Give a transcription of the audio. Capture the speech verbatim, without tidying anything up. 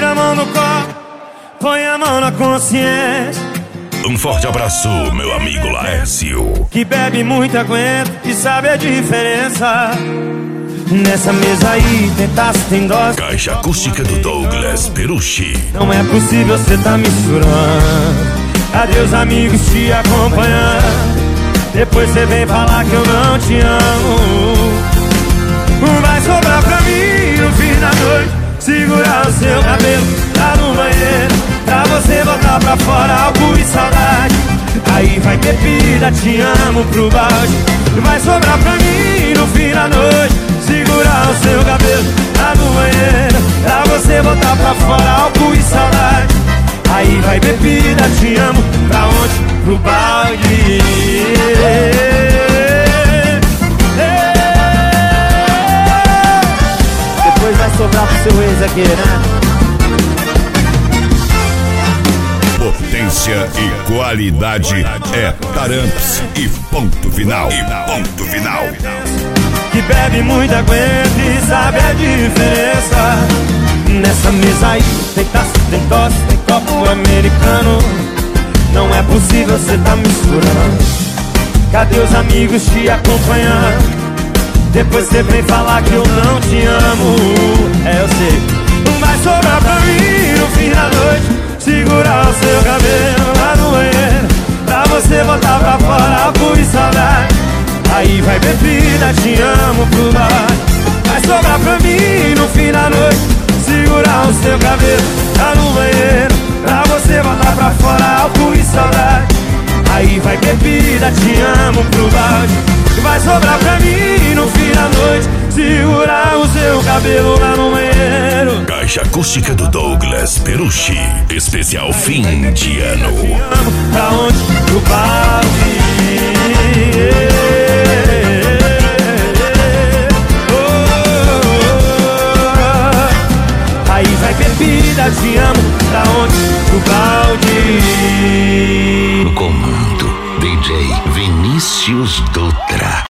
a mão no copo, põe a mão na consciência. Um forte abraço, meu amigo Laércio, que bebe muito, aguenta e sabe a diferença. Nessa mesa aí tem taça, tem dose. Caixa acústica do Douglas Perucci. Não é possível cê tá misturando. Adeus amigos te acompanhando. Depois cê vem falar que eu não te amo. Vai sobrar pra mim no fim da noite segurar o seu cabelo lá no banheiro, pra você botar pra fora álcool e saudade. Aí vai bebida, te amo pro balde. Vai sobrar pra mim no fim da noite segurar o seu cabelo lá no banheiro, pra você botar pra fora álcool e saudade. Aí vai bebida, te amo, pra onde? Pro balde. Depois vai sobrar pro seu ex aqui, né? Potência e qualidade é Taramps e ponto final. E ponto final. Que bebe muito, aguenta e sabe a diferença. Nessa mesa aí tem taça, tem tosse, tem copo americano. Não é possível cê tá misturando. Cadê os amigos te acompanhando? Depois cê vem falar que eu não te amo. É, eu sei. Vai sobrar pra mim no fim da noite segurar o seu cabelo lá no banheiro, pra você botar pra fora álcool e saudade. Aí vai bebida, te amo pro bar. Vai sobrar pra mim no fim da noite segurar o seu cabelo lá no banheiro, pra você botar pra fora álcool e saudade. Aí vai bebida, te amo pro balde. Vai sobrar pra mim no fim da noite segurar o seu cabelo lá no banheiro. Caixa acústica do Douglas Perucci, especial fim de ano. Te amo pra onde? Pro balde. Aí vai bebida, te amo, pra onde? Pro balde. No comando, D J Vinícius Dutra.